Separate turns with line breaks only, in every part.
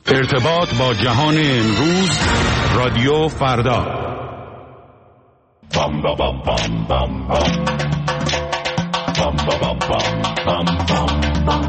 ارتباط با جهان امروز، رادیو فردا. بام بام بام بام بام بام بام بام بام بام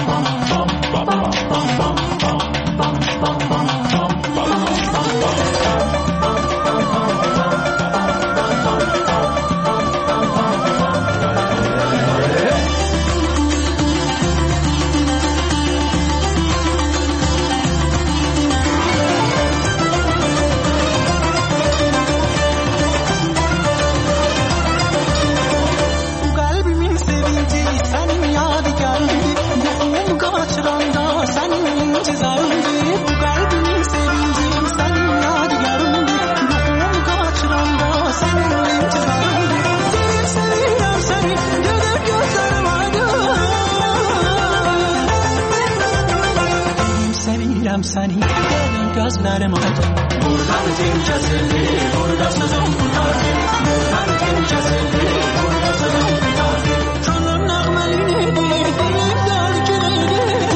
seni derin gözlerim aydın. Buradan tim kesildi, burada sözüm kurtardı. Buradan tim kesildi, burada sözüm kurtardı. Canım nağmeliydi, dilim dergiliydi.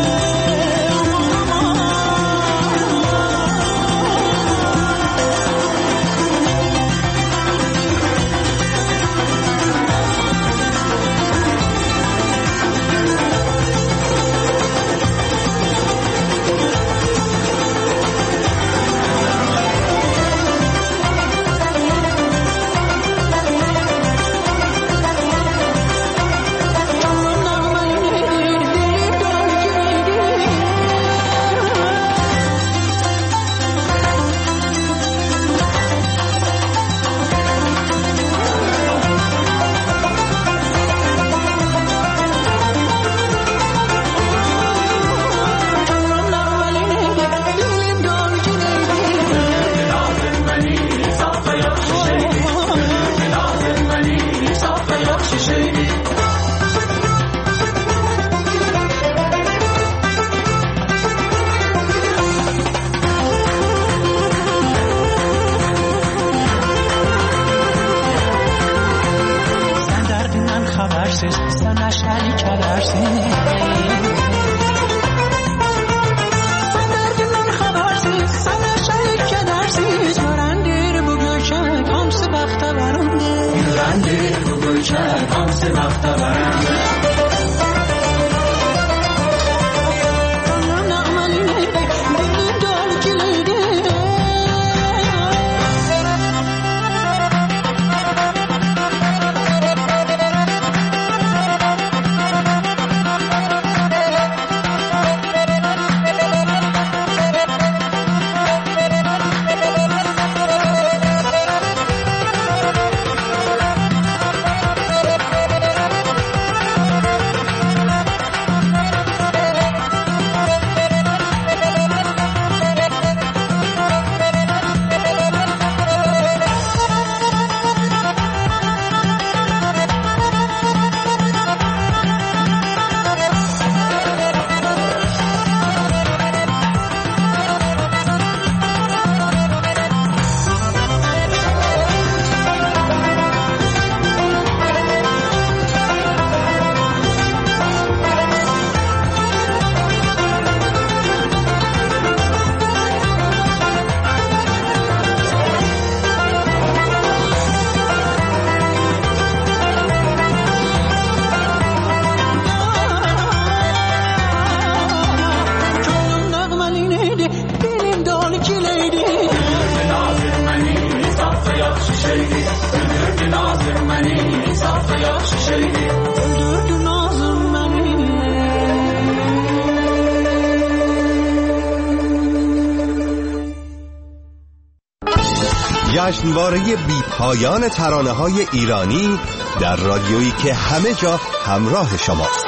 جشنواره بی پایان ترانه‌های ایرانی در رادیویی که همه جا همراه شماست.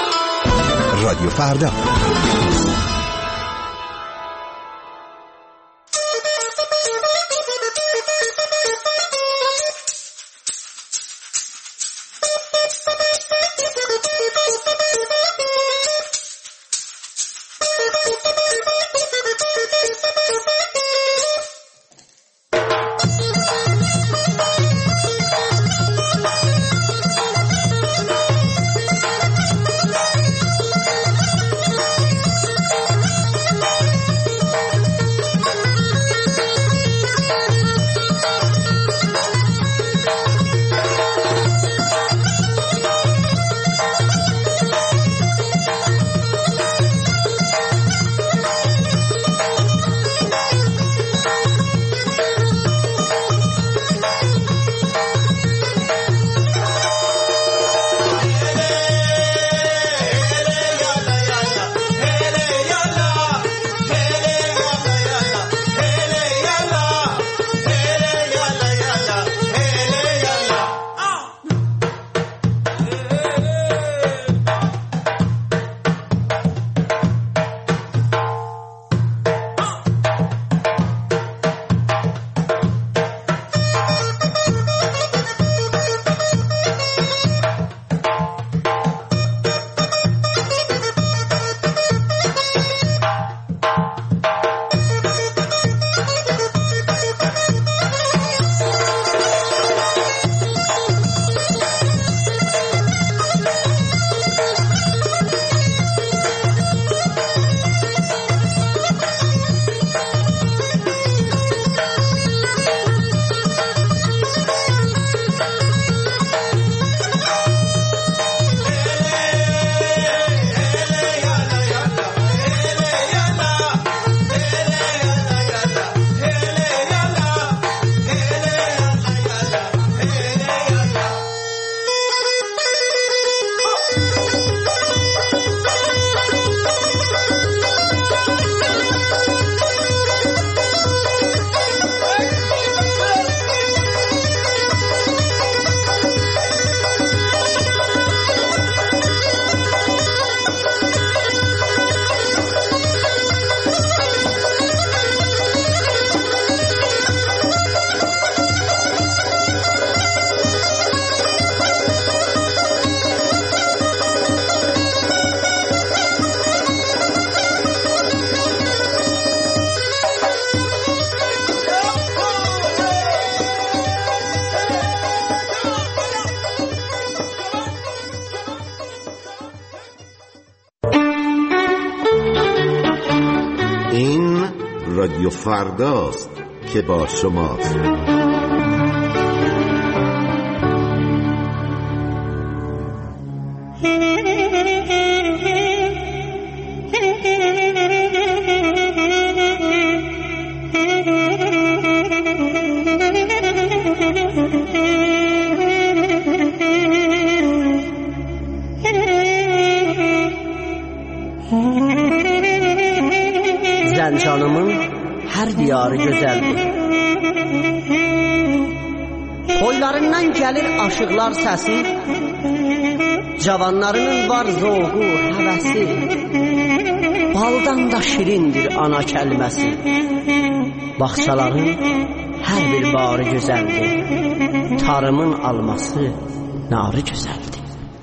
رادیو فردا.
رادیو فرداست که با شماست.
Zəncanımın hər diyarı gözəldir. Toylarından gəlir aşıqlar səsi, cavanlarının var zoğu, həvəsi. Baldan da şirindir ana kəlməsi. Bağçaların hər bir barı gözəldir. Tarımın alması narı gözəldir.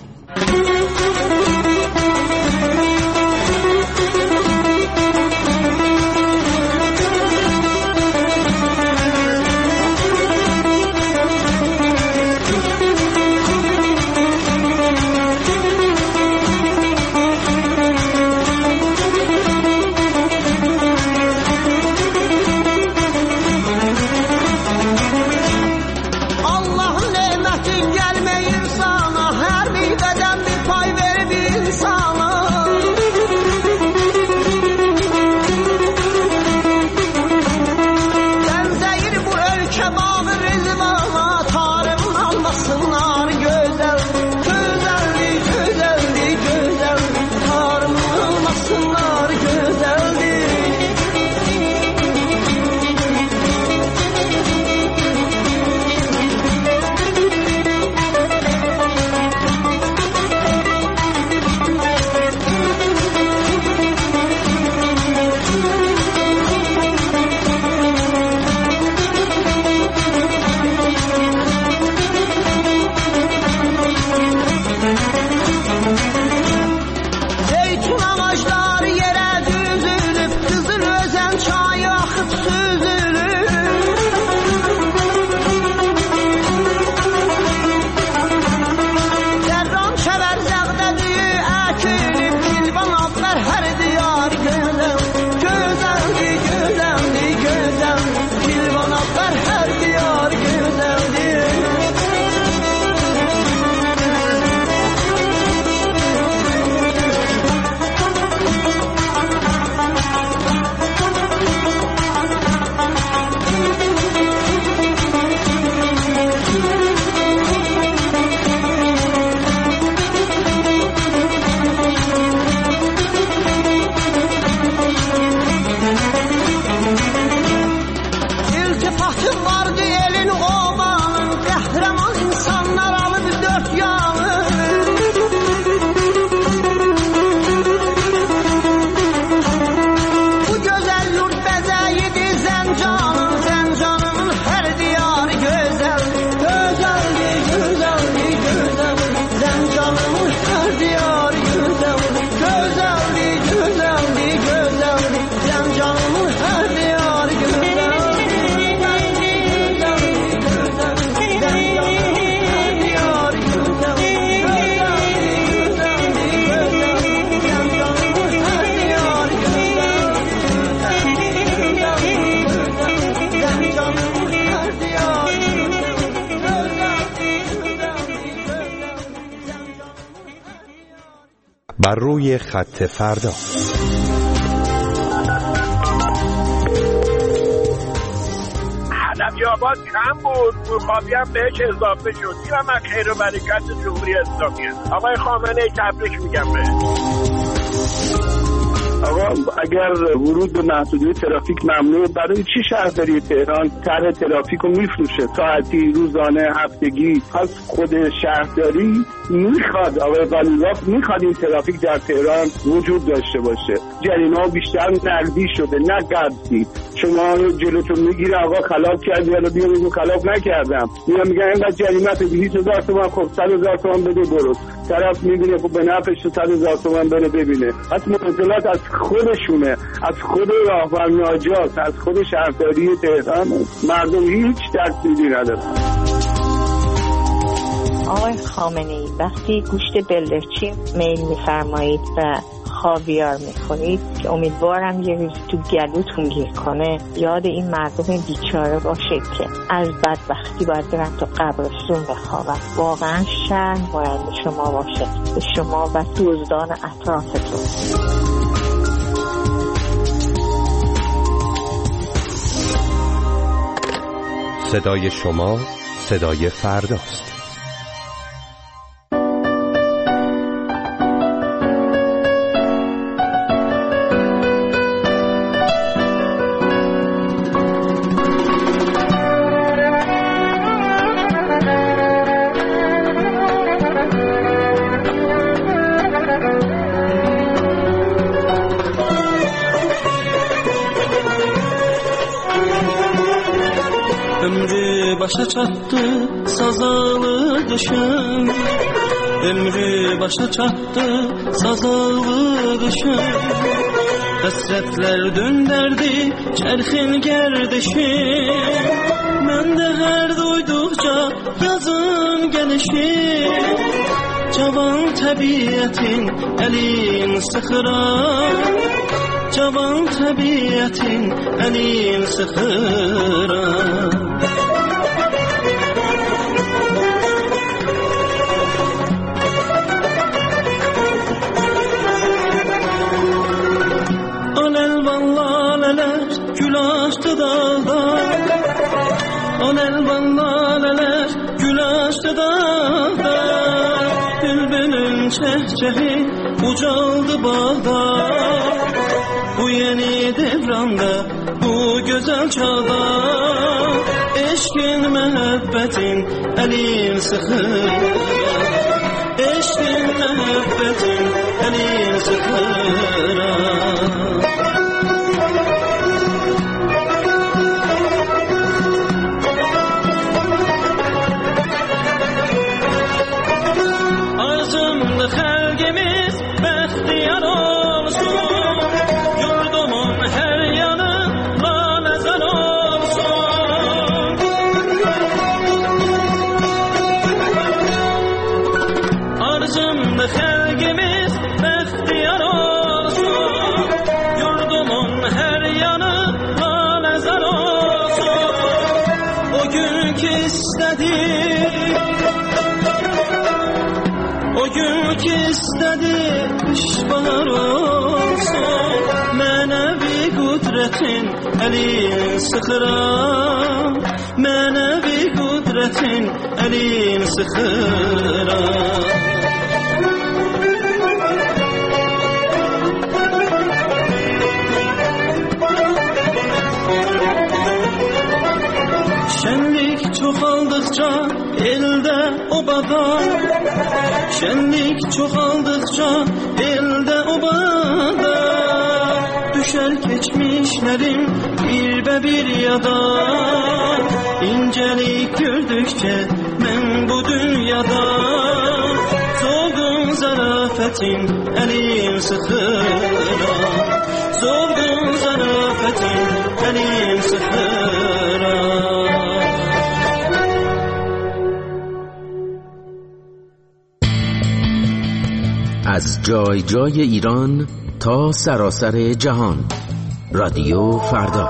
بر روی خط فردا.
حلبی‌آباد کم بود، مرغابی هم بهش اضافه شد. اینم من خیر و برکت جمهوری اسلامی است. آقای خامنه‌ای تبریک میگم بهش.
آقا اگر ورود به محدودیت ترافیک ممنوع، برای چی شهرداری تهران طرح ترافیک رو میفروشه ساعتی، روزانه، هفتگی؟ پس خود شهرداری میخواد، آقای قالیباف میخواد این ترافیک در تهران وجود داشته باشه. جریمه بیشتر نقدی شده نه قبضی. شما جلوتون میگیره آقا خلاف کردی، حالا بیا بگو خلاف نکردم. میگن اینقدر جریمه 200,000 تومان، خب 100,000 تومان بده برو. طرف میبینه خب به نفعش 100,000 تومان بره ببینه. پس منزلات از خودشونه، از خود راهبر ناجات، از خود شهرداری تهران. مردم هیچ دستیدی ندارن.
آقای خامنه‌ای وقتی گوشت بلدرچین میل می‌فرمایید و خاویار میخونید که امیدوارم یه روز تو گلوتون گیر کنه، یاد این مردم بیچاره باشید که از بدبختی باید برن تو قبرستون بخوابن. واقعا شرم باید شما باشه، به شما و دزدان اطرافتون.
صدای شما صدای فرداست.
Başa çattı sazalı düşün, ömrü başa çattı sazalı düşün. Hasretler dönderdi çerxin gerdişin, ben de her duydukça yazın gelişin. Cavan tabiatin elin sıxıran, cavan tabiatin elin sıxıran. Gül açtı dağda, on elvan laleler gül açtı dağda. Bülbülün çehçehi ucaldı bağda, bu yeni devranda, bu güzel çağda. Eşkin muhabbetin elin sıxır, eşkin muhabbetin elin sıxır. O gün ki istedi pişman olsun, mənəvi qudretin elin sıxıram, mənəvi qudretin elin sıxıram. Şenlik çoxaldıqca elde obada, şenlik çoxaldıqca elde obada. Düşer keçmişlerim bir yada, incelik gördükçe ben bu dünyada. Solgun zarafetin elim sıxıram, solgun zarafetin elim sıxıram.
از جای جای ایران تا سراسر جهان، رادیو فردا.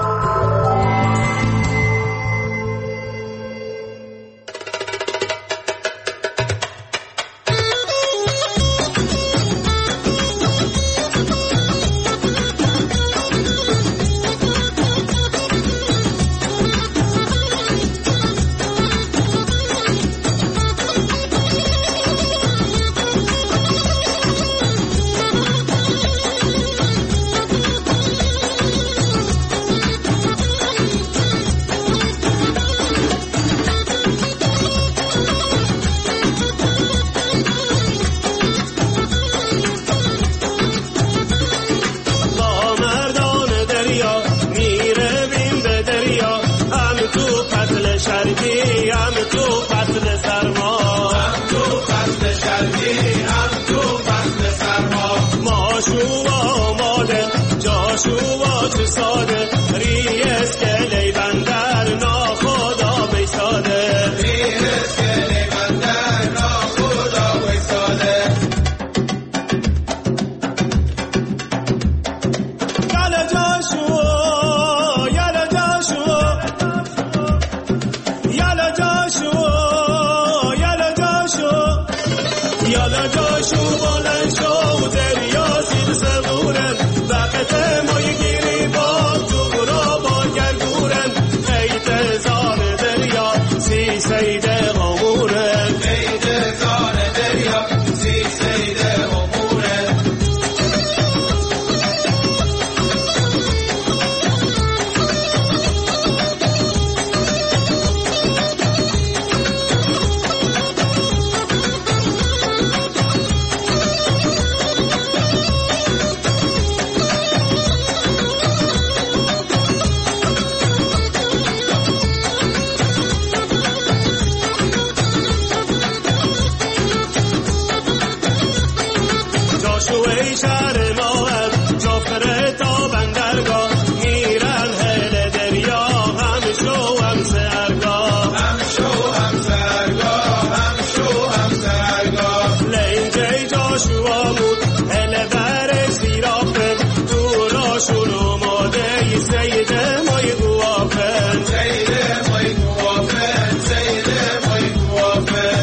شهر ما هم جافره تا بندرگاه میرن هل دریا هم شو هم سرگاه هم شو هم سرگاه هم شو هم سرگاه لینجه جاشو آمود هل بر سیرافه تو راشون اومده سید مای گوافه سید مای گوافه سید مای گوافه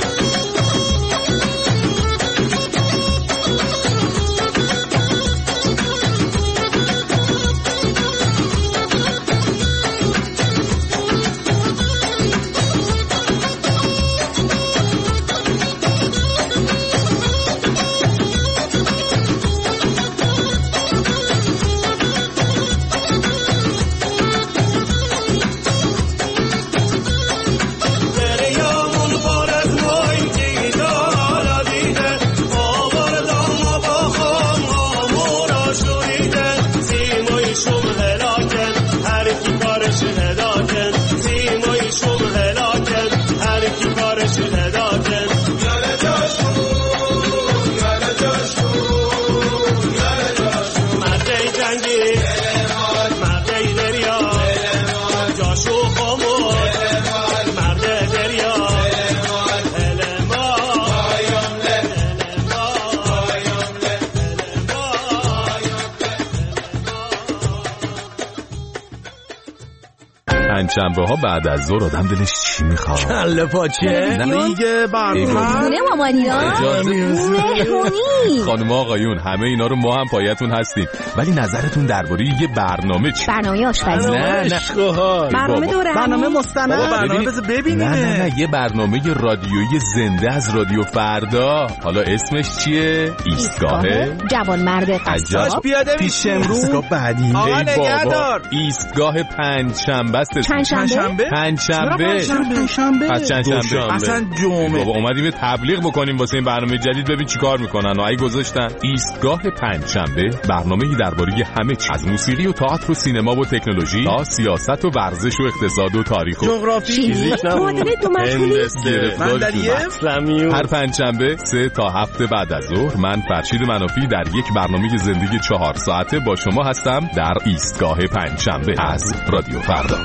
پنجشنبه ها بعد از ظهر آدم دلش چی میخواد؟
کله پاچه
نه دیگه
خونه مامانیا مهمونی.
خانم آقایون همه اینا رو ما هم پایتون هستیم، ولی نظرتون درباره یه برنامه چی؟
برنامه آشپزی.
نه
برنامه دوره،
برنامه مستند، برنامه بذار ببینیم.
نه یه برنامه رادیویی زنده از رادیو فردا. حالا اسمش چیه؟ ایستگاه
جوانمرد قصاب.
پیاده پیش امروز بعدی. آقا نگهدار.
ایستگاه پنجشنبه است.
پنجشنبه
اصلا جمعه. بابا اومدیم تبلیغ بکنیم واسه این برنامه جدید، ببین چیکار میکنن. اگه گذاشتن ایستگاه پنجشنبه، برنامه‌ای درباره همه چیز، از موسیقی و تئاتر و سینما و تکنولوژی تا سیاست و ورزش و اقتصاد و تاریخ و
جغرافی،
هر پنجشنبه 3 تا 7 بعد از ظهر من فرشید منافی در یک برنامه زندگی 4 ساعته با شما هستم در ایستگاه پنجشنبه از رادیو فردا.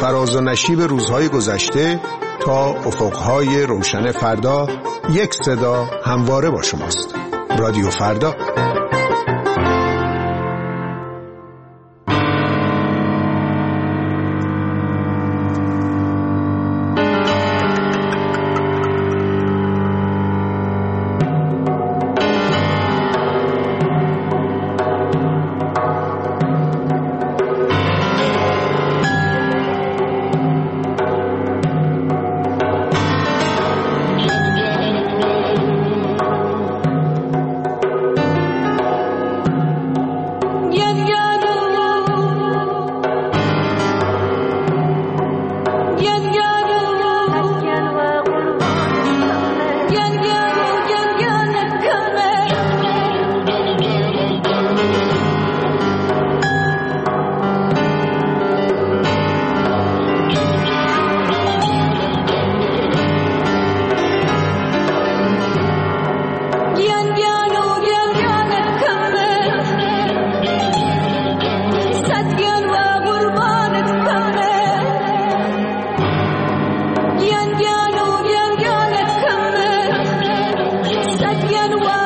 فراز و نشیب روزهای گذشته تا افقهای روشن فردا، یک صدا همواره با شماست. رادیو فردا.
Yan